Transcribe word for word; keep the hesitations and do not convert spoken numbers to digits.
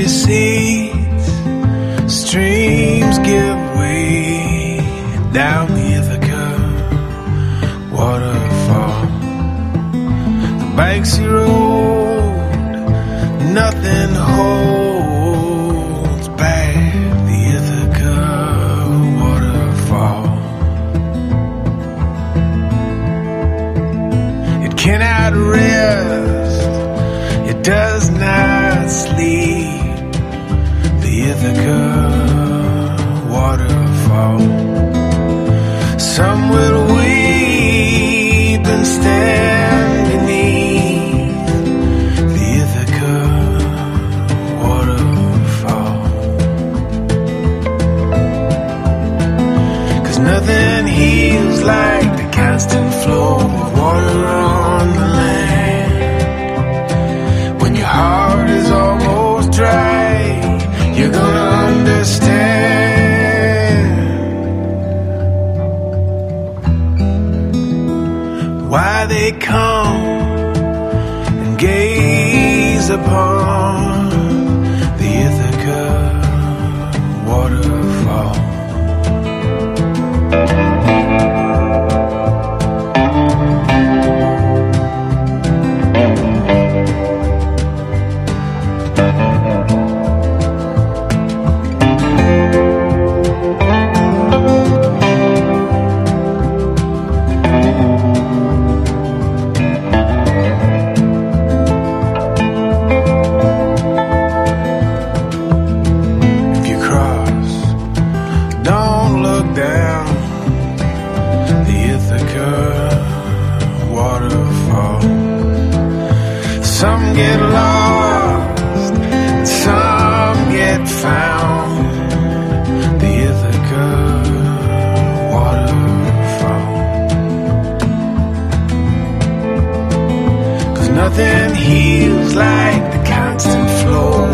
recedes, streams give way down the Ithaca waterfall. The banks erode, nothing holds back the Ithaca waterfall. It cannot rest, it does not sleep, the Ithaca waterfall. Some will weep and stand beneath the Ithaca waterfall. 'Cause nothing heals like the constant flow of water on the land. When your heart is almost dry, you're gonna understand why they come and gaze upon the Ithaca waterfall. Some get lost, and some get found. The Ithaca waterfall. 'Cause nothing heals like the constant flow